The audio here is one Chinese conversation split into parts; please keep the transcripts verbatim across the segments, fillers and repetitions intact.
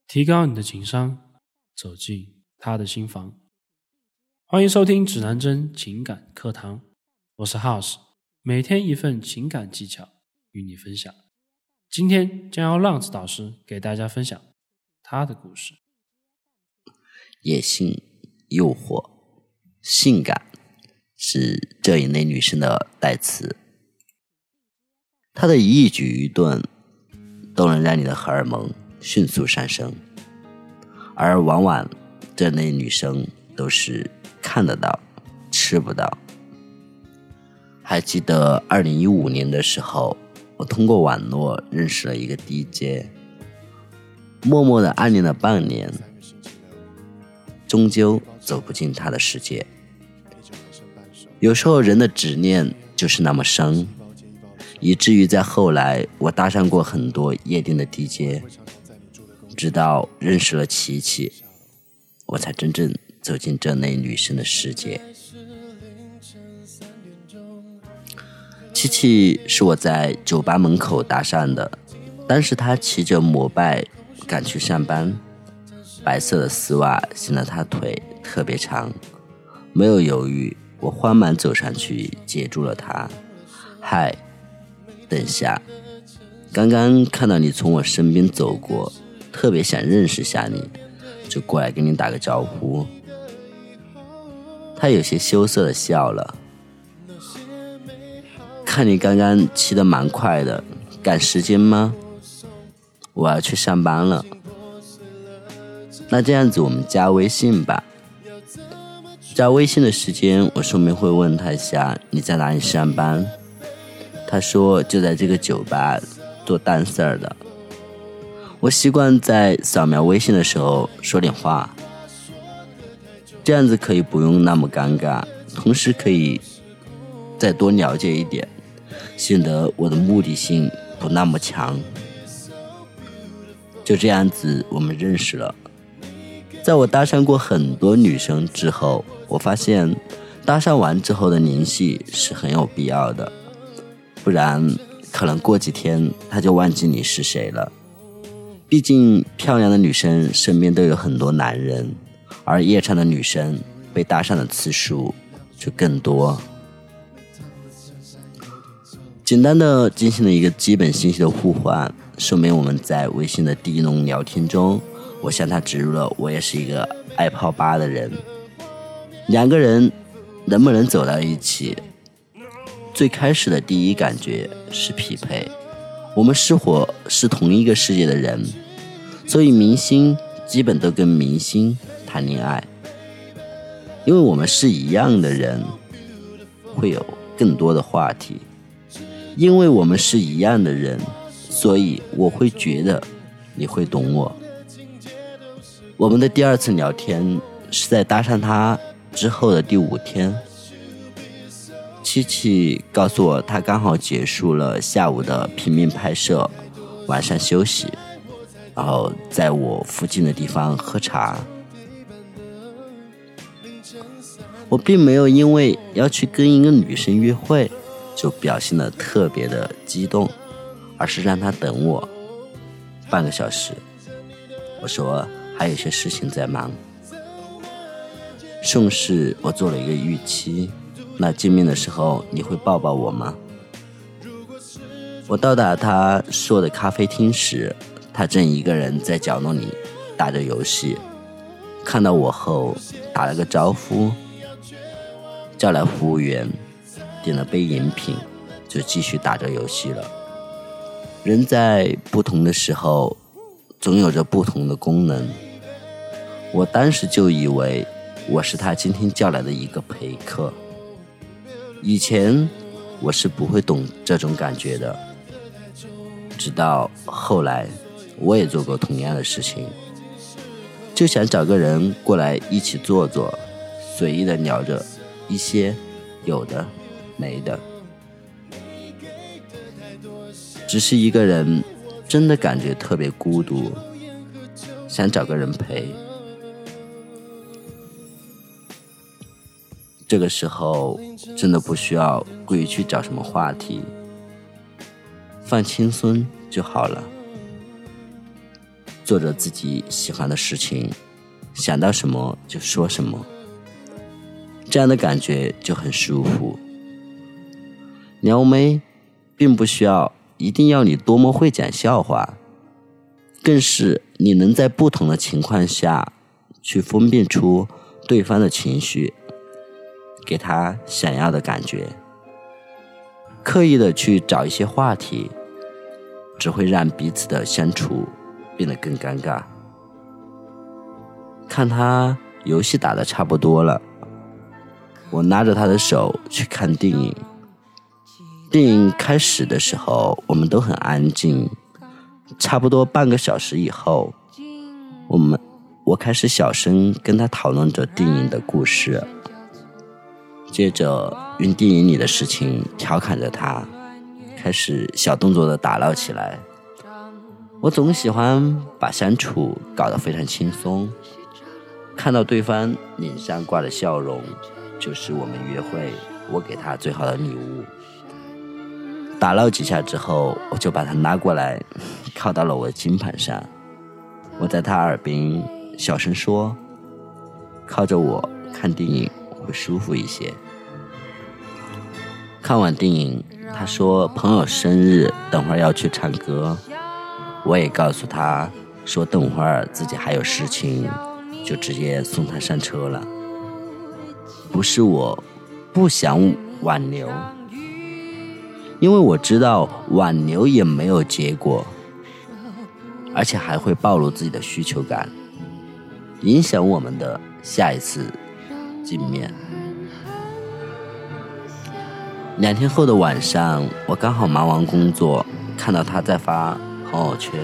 提高你的情商，走进他的心房。欢迎收听指南针情感课堂，我是 House， 每天一份情感技巧与你分享。今天将由浪子导师给大家分享他的故事。 野性、诱惑、性感是这一类女生的代词，她的一举一动都能让你的荷尔蒙迅速上升，而往往这类女生都是看得到吃不到。还记得二零一五年的时候，我通过网络认识了一个 D J， 默默地暗恋了半年，终究走不进他的世界。有时候人的执念就是那么深，以至于在后来我搭上过很多夜店的 D J， 直到认识了琪琪，我才真正走进这类女生的世界。琪琪是我在酒吧门口搭讪的，当时她骑着摩拜赶去上班，白色的丝袜显得她腿特别长，没有犹豫，我慌忙走上去接住了她。嗨，等下，刚刚看到你从我身边走过，特别想认识下你，就过来跟你打个招呼。她有些羞涩地笑了，看你刚刚骑得蛮快的，赶时间吗？我要去上班了。那这样子我们加微信吧。加微信的时间，我顺便会问他一下你在哪里上班。他说就在这个酒吧做单事儿的。我习惯在扫描微信的时候说点话，这样子可以不用那么尴尬，同时可以再多了解一点，显得我的目的性不那么强。就这样子我们认识了。在我搭讪过很多女生之后，我发现搭讪完之后的联系是很有必要的，不然可能过几天她就忘记你是谁了。毕竟漂亮的女生身边都有很多男人，而夜场的女生被搭讪的次数就更多。简单的进行了一个基本信息的互换，说明我们在微信的第一轮聊天中，我向他植入了我也是一个爱泡吧的人。两个人能不能走到一起，最开始的第一感觉是匹配，我们是否是同一个世界的人，所以明星基本都跟明星谈恋爱，因为我们是一样的人，会有更多的话题。因为我们是一样的人，所以我会觉得你会懂我。我们的第二次聊天是在搭上他之后的第五天，七七告诉我他刚好结束了下午的平面拍摄，晚上休息，然后在我附近的地方喝茶。我并没有因为要去跟一个女生约会就表现得特别的激动，而是让他等我半个小时。我说还有些事情在忙。顺势我做了一个预期，那见面的时候你会抱抱我吗？我到达他说的咖啡厅时，他正一个人在角落里打着游戏，看到我后打了个招呼，叫来服务员点了杯饮品，就继续打着游戏了。人在不同的时候总有着不同的功能，我当时就以为我是他今天叫来的一个陪客。以前我是不会懂这种感觉的，直到后来我也做过同样的事情，就想找个人过来一起坐坐，随意的聊着一些有的没的。只是一个人真的感觉特别孤独，想找个人陪。这个时候真的不需要故意去找什么话题，放轻松就好了。 做着自己喜欢的事情，想到什么就说什么，这样的感觉就很舒服。撩妹并不需要一定要你多么会讲笑话，更是你能在不同的情况下去分辨出对方的情绪，给他想要的感觉。刻意的去找一些话题，只会让彼此的相处变得更尴尬。看他游戏打得差不多了，我拉着他的手去看电影。电影开始的时候，我们都很安静，差不多半个小时以后，我们我开始小声跟他讨论着电影的故事，接着用电影里的事情调侃着他，开始小动作的打闹起来。我总喜欢把相处搞得非常轻松，看到对方脸上挂的笑容，就是我们约会我给他最好的礼物。打闹几下之后，我就把他拉过来，靠到了我的金盘上。我在他耳边小声说，靠着我看电影会舒服一些。看完电影，他说朋友生日，等会儿要去唱歌。我也告诉他说等会儿自己还有事情，就直接送他上车了。不是我不想挽留，因为我知道挽留也没有结果，而且还会暴露自己的需求感，影响我们的下一次见面。两天后的晚上，我刚好忙完工作，看到他在发朋友圈，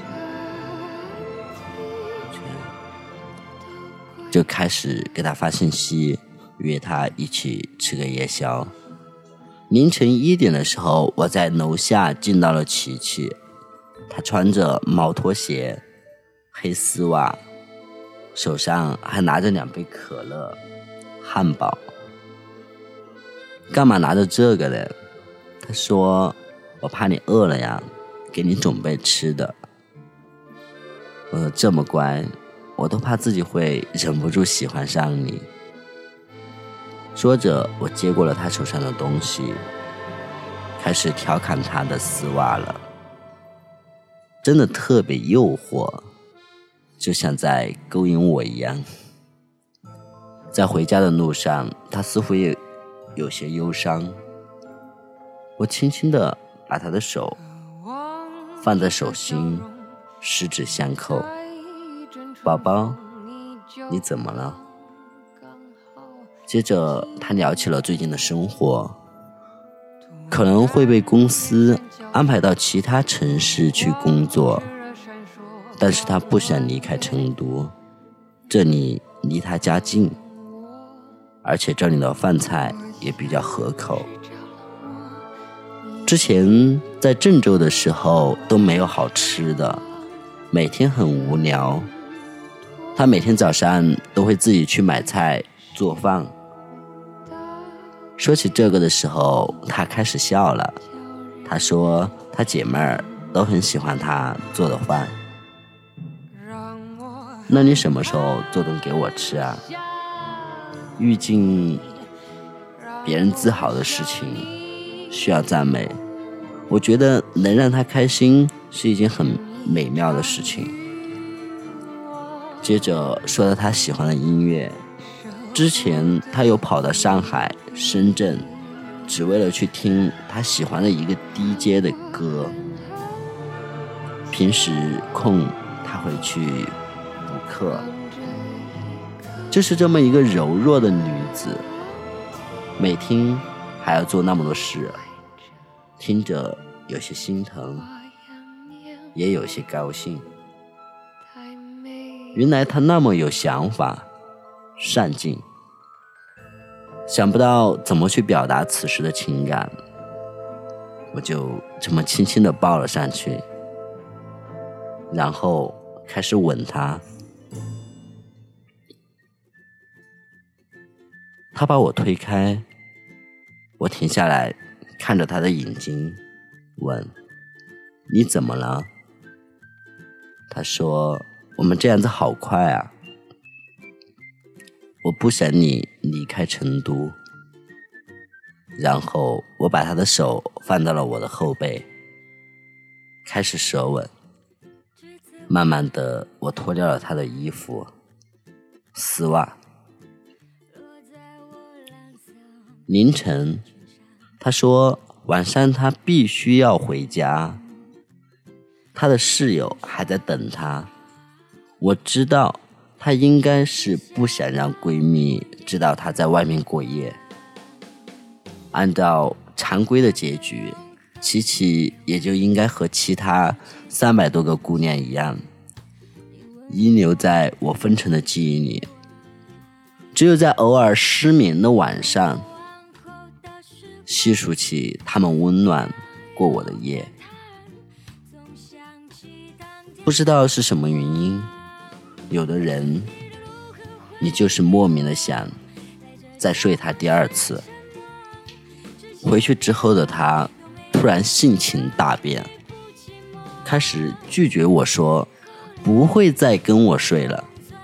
就开始给他发信息，约他一起吃个夜宵。凌晨一点的时候，我在楼下见到了琪琪，她穿着毛拖鞋、黑丝袜，手上还拿着两杯可乐、汉堡。干嘛拿着这个呢？她说我怕你饿了呀，给你准备吃的。我说这么乖，我都怕自己会忍不住喜欢上你。说着，我接过了他手上的东西，开始调侃他的丝袜了。真的特别诱惑，就像在勾引我一样。在回家的路上，他似乎也有些忧伤。我轻轻地把他的手放在手心，十指相扣。宝宝，你怎么了？接着他聊起了最近的生活，可能会被公司安排到其他城市去工作，但是他不想离开成都，这里离他家近，而且这里的饭菜也比较合口。之前在郑州的时候都没有好吃的，每天很无聊。他每天早上都会自己去买菜做饭。说起这个的时候，他开始笑了。他说他姐妹儿都很喜欢他做的饭。那你什么时候做顿给我吃啊？遇见别人自豪的事情需要赞美，我觉得能让他开心是一件很美妙的事情。接着说到他喜欢的音乐，之前他有跑到上海、深圳，只为了去听他喜欢的一个 D J 的歌。平时空他会去补课。就是这么一个柔弱的女子，每天还要做那么多事，听着有些心疼，也有些高兴。原来她那么有想法、上进，想不到怎么去表达此时的情感，我就这么轻轻地抱了上去，然后开始吻她。她把我推开，我停下来看着她的眼睛，问：你怎么了？ 他说我们这样子好快啊，我不想你离开成都。然后我把他的手放到了我的后背，开始舌吻。慢慢的我脱掉了他的衣服丝袜。凌晨他说晚上他必须要回家，他的室友还在等他。我知道她应该是不想让闺蜜知道她在外面过夜。按照常规的结局，琪琪也就应该和其他三百多个姑娘一样，遗留在我分成的记忆里。只有在偶尔失眠的晚上，细数起她们温暖过我的夜。不知道是什么原因，有的人你就是莫名的想再睡他第二次。回去之后的他突然性情大变，开始拒绝我说不会再跟我睡了。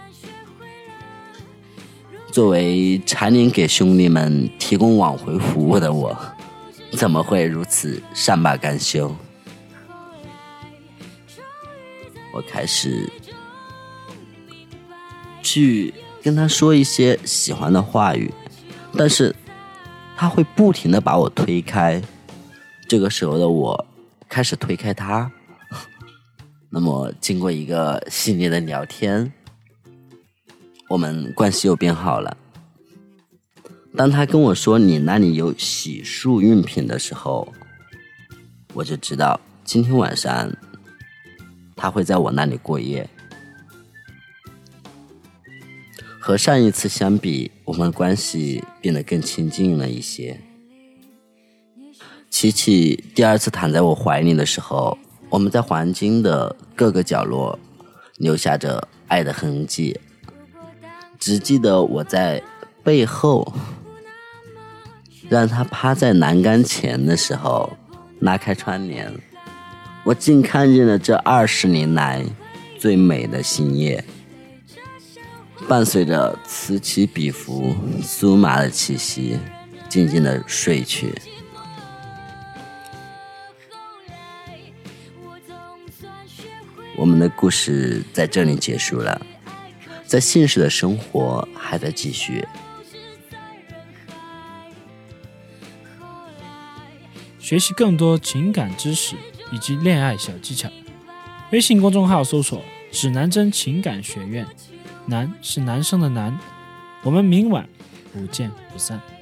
作为常年给兄弟们提供挽回服务的我，怎么会如此善罢甘休？我开始去跟他说一些喜欢的话语，但是他会不停地把我推开。这个时候的我开始推开他。那么经过一个系列的聊天，我们关系又变好了。当他跟我说你那里有洗漱用品的时候，我就知道今天晚上他会在我那里过夜。和上一次相比，我们关系变得更亲近了一些。琪琪第二次躺在我怀里的时候，我们在黄金的各个角落留下着爱的痕迹。只记得我在背后让他趴在栏杆前的时候，拉开窗帘，我竟看见了这二十年来最美的星夜。伴随着此起彼伏酥麻的气息，静静地睡去。我们的故事在这里结束了，在现实的生活还在继续。 学习更多情感知识以及恋爱小技巧，微信公众号搜索指南针情感学院，男是男生的男，我们明晚不见不散。